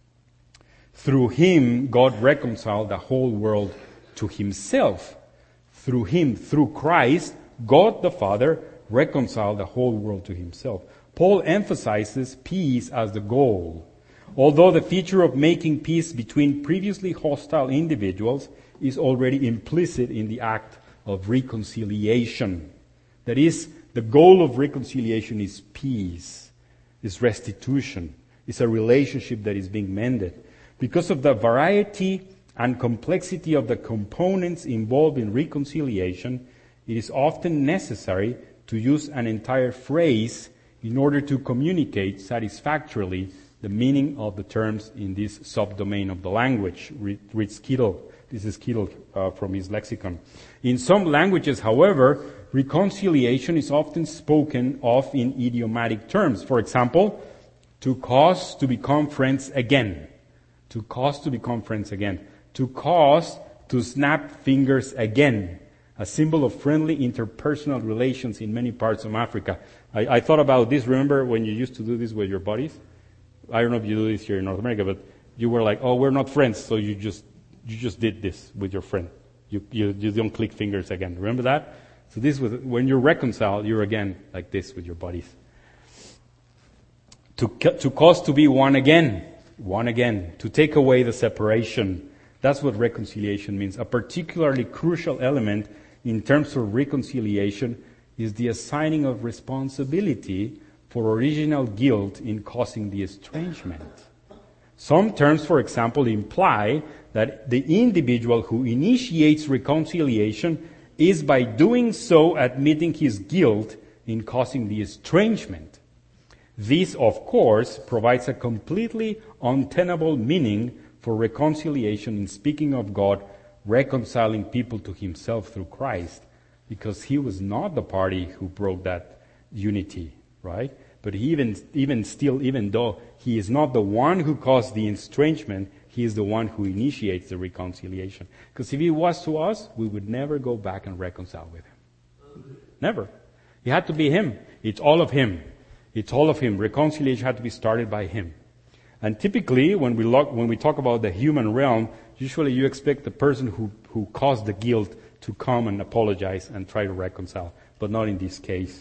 Through him, God reconciled the whole world to himself. Through him, through Christ, God the Father reconciled the whole world to himself. Paul emphasizes peace as the goal. Although the feature of making peace between previously hostile individuals is already implicit in the act of reconciliation. That is, the goal of reconciliation is peace, is restitution, is a relationship that is being mended. Because of the variety and complexity of the components involved in reconciliation, it is often necessary to use an entire phrase in order to communicate satisfactorily the meaning of the terms in this subdomain of the language. Reads Kittel. This is Kittel uh, from his lexicon. In some languages, however, reconciliation is often spoken of in idiomatic terms. For example, to cause to become friends again. To cause to become friends again. To cause to snap fingers again. A symbol of friendly interpersonal relations in many parts of Africa. I, I thought about this. Remember when you used to do this with your buddies? I don't know if you do this here in North America, but you were like, oh, we're not friends, so you just you just did this with your friend. You you, you don't click fingers again. Remember that? So this was, when you're reconciled, you're again like this with your buddies. To to cause to be one again. One again. To take away the separation. That's what reconciliation means. A particularly crucial element in terms of reconciliation is the assigning of responsibility for original guilt in causing the estrangement. Some terms, for example, imply that the individual who initiates reconciliation is by doing so admitting his guilt in causing the estrangement. This, of course, provides a completely untenable meaning for reconciliation in speaking of God reconciling people to himself through Christ, because he was not the party who broke that unity, right? But he even, even still, even though he is not the one who caused the estrangement, he is the one who initiates the reconciliation. Because if he was to us, we would never go back and reconcile with him. Never. It had to be him. It's all of him. It's all of him. Reconciliation had to be started by him. And typically, when we look, when we talk about the human realm, usually you expect the person who, who caused the guilt to come and apologize and try to reconcile, but not in this case.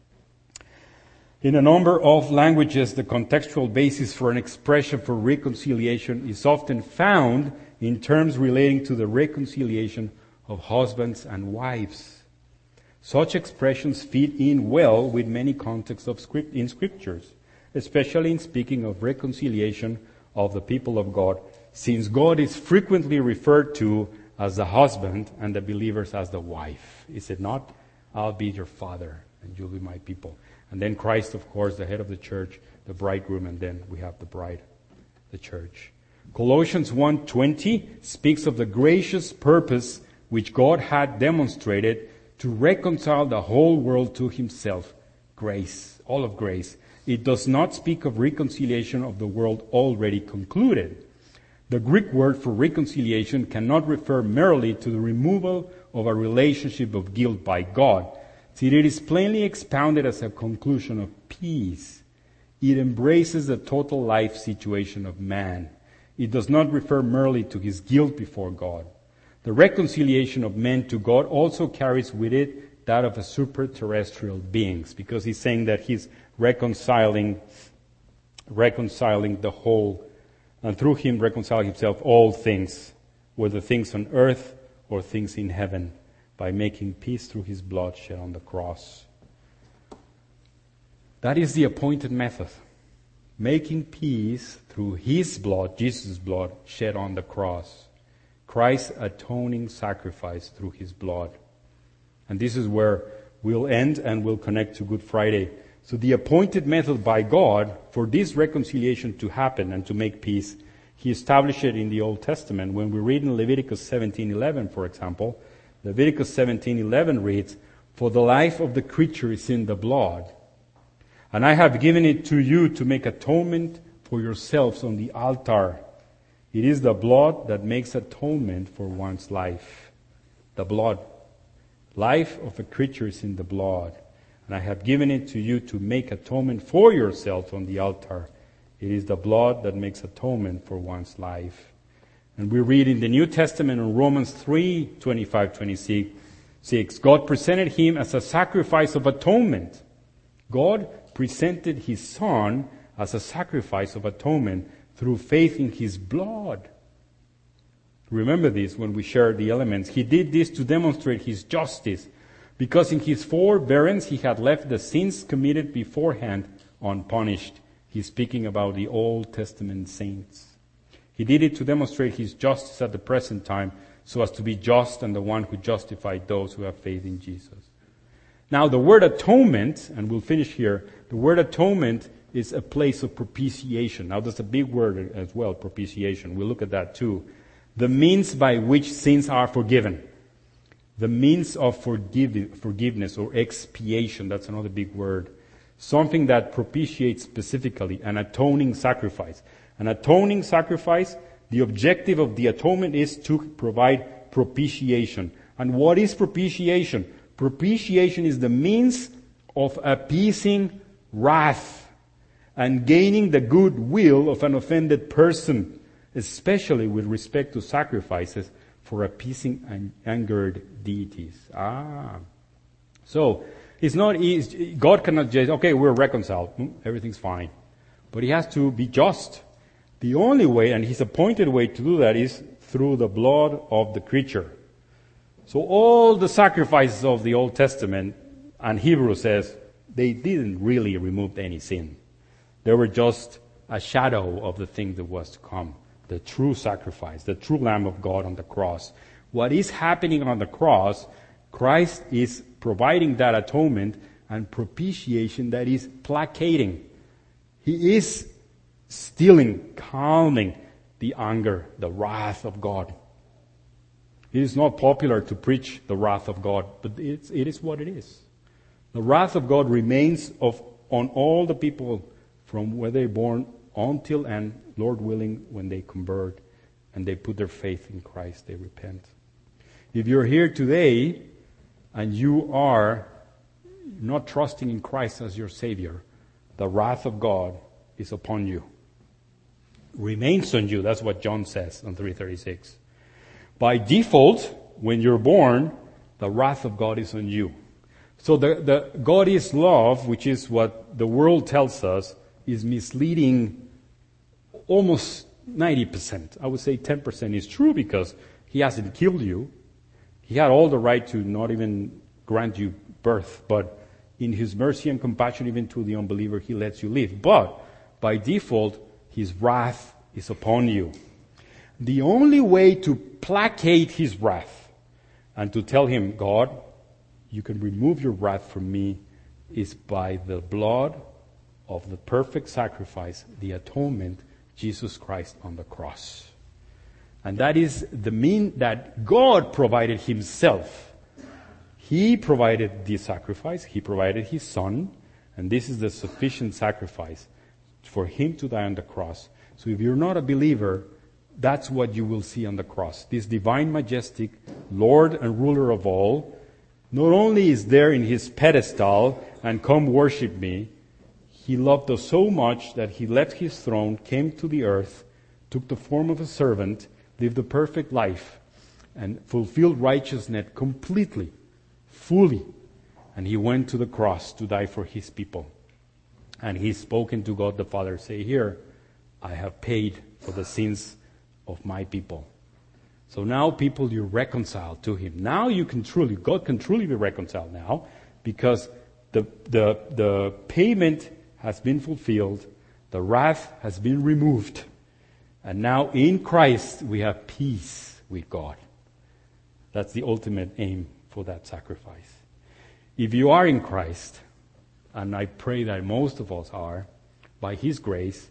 In a number of languages, the contextual basis for an expression for reconciliation is often found in terms relating to the reconciliation of husbands and wives. Such expressions fit in well with many contexts of script in scriptures, especially in speaking of reconciliation of the people of God, since God is frequently referred to as the husband and the believers as the wife. Is it not? I'll be your father and you'll be my people. And then Christ, of course, the head of the church, the bridegroom, and then we have the bride, the church. Colossians one twenty speaks of the gracious purpose which God had demonstrated to reconcile the whole world to himself. Grace, all of grace. It does not speak of reconciliation of the world already concluded. The Greek word for reconciliation cannot refer merely to the removal of a relationship of guilt by God. See, it is plainly expounded as a conclusion of peace. It embraces the total life situation of man. It does not refer merely to his guilt before God. The reconciliation of men to God also carries with it that of a super-terrestrial beings, because he's saying that he's reconciling, reconciling the whole, and through him reconciling himself all things, whether things on earth or things in heaven, by making peace through his blood shed on the cross. That is the appointed method. Making peace through his blood, Jesus' blood, shed on the cross. Christ's atoning sacrifice through his blood. And this is where we'll end and we'll connect to Good Friday. So the appointed method by God for this reconciliation to happen and to make peace, he established it in the Old Testament. When we read in Leviticus seventeen eleven, for example, Leviticus seventeen eleven reads, "For the life of the creature is in the blood, and I have given it to you to make atonement for yourselves on the altar. It is the blood that makes atonement for one's life." The blood. Life of a creature is in the blood. And I have given it to you to make atonement for yourselves on the altar. It is the blood that makes atonement for one's life. And we read in the New Testament in Romans three, twenty-five, twenty-six, God presented him as a sacrifice of atonement. God presented his Son as a sacrifice of atonement through faith in his blood. Remember this when we share the elements. He did this to demonstrate his justice, because in his forbearance he had left the sins committed beforehand unpunished. He's speaking about the Old Testament saints. He did it to demonstrate his justice at the present time, so as to be just and the one who justified those who have faith in Jesus. Now the word atonement, and we'll finish here, the word atonement is a place of propitiation. Now that's a big word as well, propitiation. We'll look at that too. The means by which sins are forgiven. The means of forgive, forgiveness or expiation, that's another big word. Something that propitiates specifically, an atoning sacrifice. An atoning sacrifice, the objective of the atonement is to provide propitiation. And what is propitiation? Propitiation is the means of appeasing wrath and gaining the goodwill of an offended person, especially with respect to sacrifices for appeasing and angered deities. Ah. So, it's not easy. God cannot just, okay, we're reconciled. Everything's fine. But he has to be just. The only way, and his appointed way to do that, is through the blood of the creature. So all the sacrifices of the Old Testament, and Hebrews says, they didn't really remove any sin. They were just a shadow of the thing that was to come. The true sacrifice, the true Lamb of God on the cross. What is happening on the cross, Christ is providing that atonement and propitiation that is placating. He is stilling, calming the anger, the wrath of God. It is not popular to preach the wrath of God, but it's, it is what it is. The wrath of God remains of, on all the people from where they're born until and, Lord willing, when they convert and they put their faith in Christ, they repent. If you're here today and you are not trusting in Christ as your Savior, the wrath of God is upon you. Remains on you. That's what John says on three thirty-six. By default, when you're born, the wrath of God is on you. So the, the God is love, which is what the world tells us, is misleading almost ninety percent. I would say ten percent is true because he hasn't killed you. He had all the right to not even grant you birth, but in his mercy and compassion even to the unbeliever, he lets you live. But by default, his wrath is upon you. The only way to placate his wrath and to tell him, God, you can remove your wrath from me, is by the blood of the perfect sacrifice, the atonement, Jesus Christ on the cross. And that is the mean that God provided himself. He provided the sacrifice, he provided his Son, and this is the sufficient sacrifice for him to die on the cross. So if you're not a believer, That's what you will see on the cross. This divine, majestic Lord and ruler of all, not only is there in his pedestal and come worship me, he loved us so much that he left his throne, came to the earth, took the form of a servant, lived a perfect life, and fulfilled righteousness completely, fully. And he went to the cross to die for his people. And he spoken to God the Father, say, here, I have paid for the sins of my people. So now people, you're reconciled to him. Now you can truly, God can truly be reconciled now, because the, the, the payment has been fulfilled, the wrath has been removed, and now in Christ we have peace with God. That's the ultimate aim for that sacrifice. If you are in Christ, and I pray that most of us are, by his grace,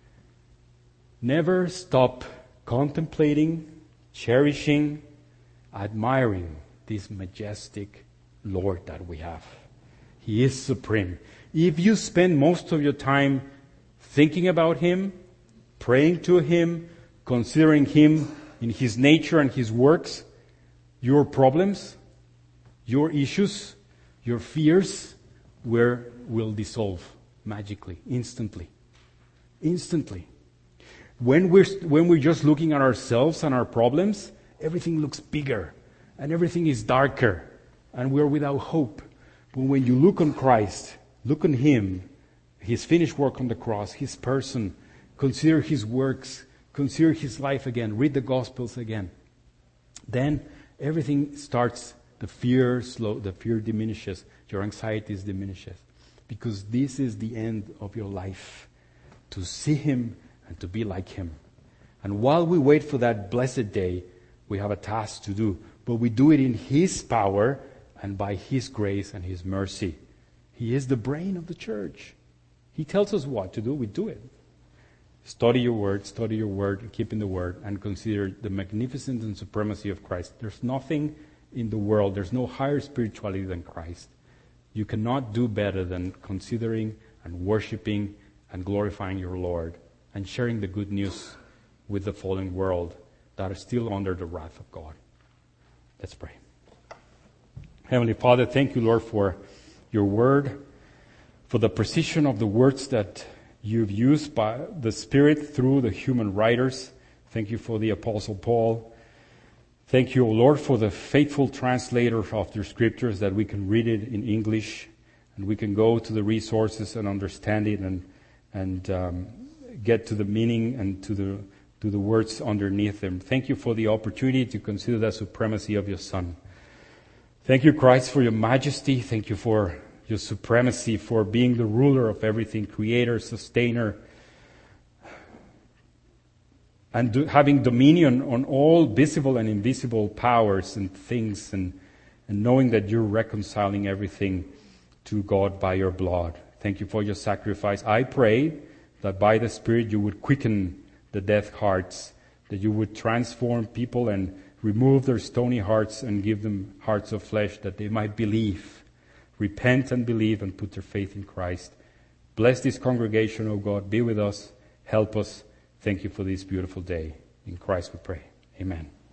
never stop contemplating, cherishing, admiring this majestic Lord that we have. He is supreme. If you spend most of your time thinking about him, praying to him, considering him in his nature and his works, your problems, your issues, your fears will, will dissolve magically, instantly. Instantly. When we're, when we're just looking at ourselves and our problems, everything looks bigger and everything is darker and we're without hope. But when you look on Christ, look on him, his finished work on the cross, his person, consider his works, consider his life again, read the Gospels again, then everything starts, the fear slow, the fear diminishes, your anxieties diminishes, because this is the end of your life, to see him and to be like him. And while we wait for that blessed day, we have a task to do, but we do it in his power and by his grace and his mercy. He is the brain of the church. He tells us what to do, we do it. Study your word, study your word, keep in the word, and consider the magnificence and supremacy of Christ. There's nothing in the world, there's no higher spirituality than Christ. You cannot do better than considering and worshiping and glorifying your Lord and sharing the good news with the fallen world that are still under the wrath of God. Let's pray. Heavenly Father, thank you, Lord, for your word, for the precision of the words that you've used by the Spirit through the human writers. Thank you for the Apostle Paul. Thank you, O Lord, for the faithful translator of the scriptures, that we can read it in English and we can go to the resources and understand it and and um, get to the meaning and to the to the words underneath them. Thank you for the opportunity to consider the supremacy of your Son. Thank you, Christ, for your majesty. Thank you for your supremacy, for being the ruler of everything, creator, sustainer, and do, having dominion on all visible and invisible powers and things, and, and knowing that you're reconciling everything to God by your blood. Thank you for your sacrifice. I pray that by the Spirit you would quicken the deaf hearts, that you would transform people and remove their stony hearts and give them hearts of flesh, that they might believe, repent and believe and put their faith in Christ. Bless this congregation, O God. Be with us. Help us. Thank you for this beautiful day. In Christ we pray. Amen.